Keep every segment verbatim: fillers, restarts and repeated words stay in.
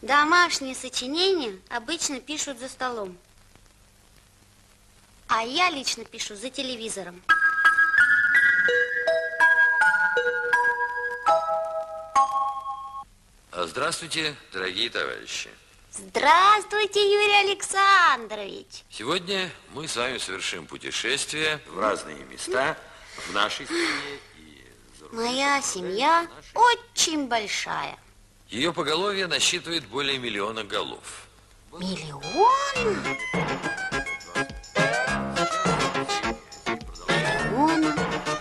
Домашние сочинения обычно пишут за столом. А я лично пишу за телевизором. Здравствуйте, дорогие товарищи. Здравствуйте, Юрий Александрович. Сегодня мы с вами совершим путешествие в разные места в нашей стране и за рубежом. Моя семья очень большая. Ее поголовье насчитывает более миллиона голов. Миллион? Миллион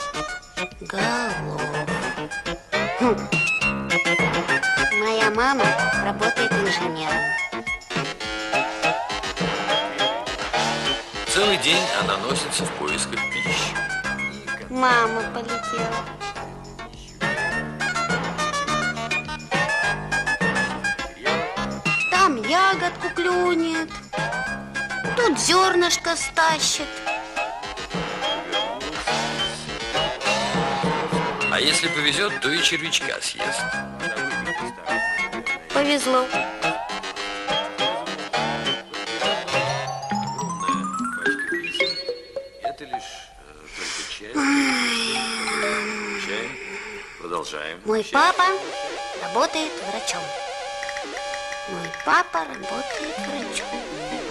голов. Хм. Моя мама работает инженером. Целый день она носится в поисках пищи. Мама полетела. Там ягодку клюнет, тут зернышко стащит. А если повезет, то и червячка съест. Повезло. Это лишь э, только чай. Чай. Продолжаем. Мой Чай. папа работает врачом. Мой папа работает врачом.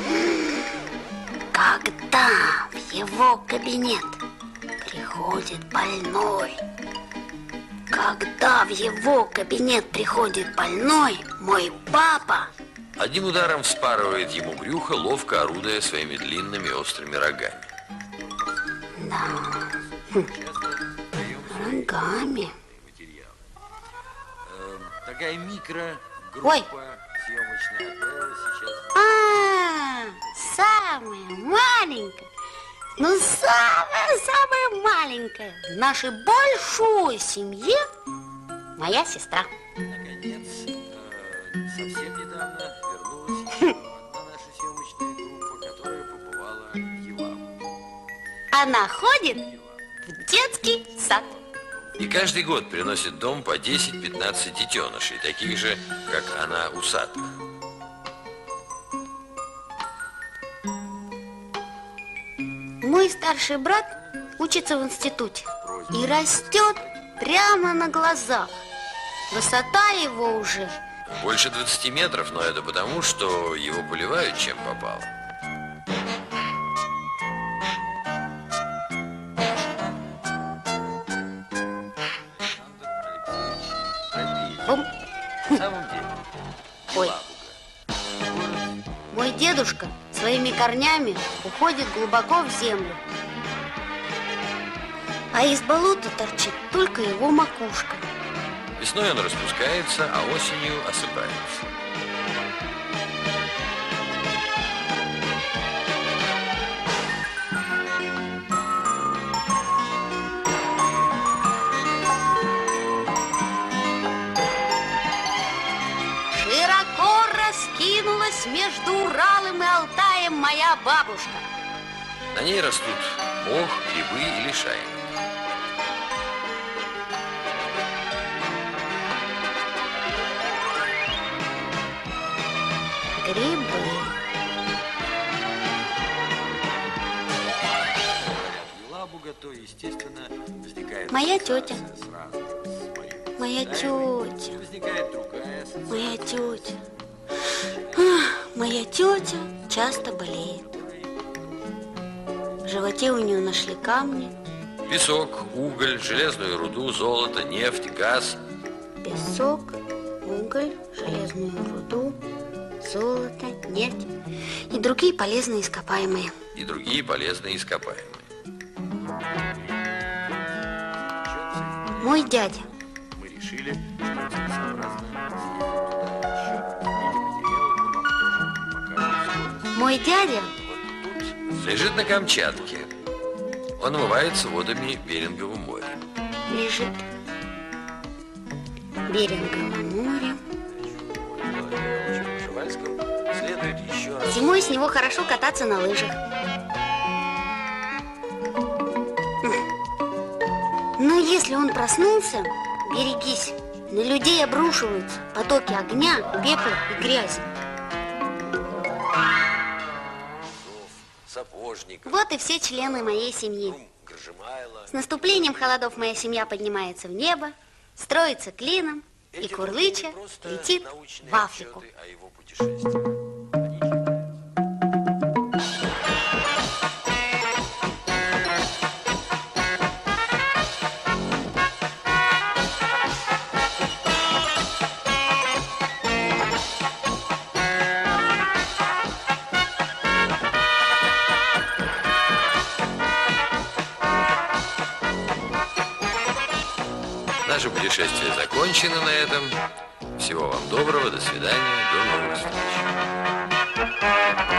Когда в его кабинет приходит больной, когда в его кабинет приходит больной, мой папа Одним ударом вспарывает ему брюхо, ловко орудуя своими длинными острыми рогами. Да. Хм. Рогами. Такая микрогруппа Ой. съемочная отправилась сейчас. А, самая маленькая. Ну, самая-самая маленькая в нашей большой семье моя сестра. Наконец, э, совсем недавно вернулась еще одна наша съемочная группа, которая побывала в Елабуге. Она ходит в детский сад. И каждый год приносит в дом по десять-пятнадцать детенышей, таких же, как она, усатых. Мой старший брат учится в институте и растет прямо на глазах. Высота его уже Больше двадцати метров, но это потому, что его поливают чем попало. Бум. На самом деле, Ой. Елабуга. Мой дедушка своими корнями уходит глубоко в землю. А из болота торчит только его макушка. Весной он распускается, а осенью осыпается. Широко раскинулась между Уралом и Алтаем моя бабушка. На ней растут мох, грибы и лишайник. Грибы. Елабуга, то, естественно, возникает Моя ассоциация тетя. сразу с моими Моя местами. тетя. Возникает другая ассоциация. Моя тетя. Ах, моя тетя часто болеет. В животе у нее нашли камни. Песок, уголь, железную руду, золото, нефть, газ. Песок, уголь, железную руду, золото, нефть и другие полезные ископаемые. И другие полезные ископаемые. Мой дядя. Мы решили, что целесообразно съездить туда еще. Эти материалы мы вам тоже покажем. Мой дядя Вот тут лежит на Камчатке. Он омывается водами Берингового моря. лежит в Беринговом море. Следует еще раз. Зимой с него хорошо кататься на лыжах. Но если он проснулся, берегись. На людей обрушиваются потоки огня, пепла и грязи. Сапожников. Вот и все члены моей семьи. С наступлением холодов моя семья поднимается в небо, строится клином и, курлыча, летит в Африку. Наше путешествие закончено на этом. Всего вам доброго, до свидания, до новых встреч.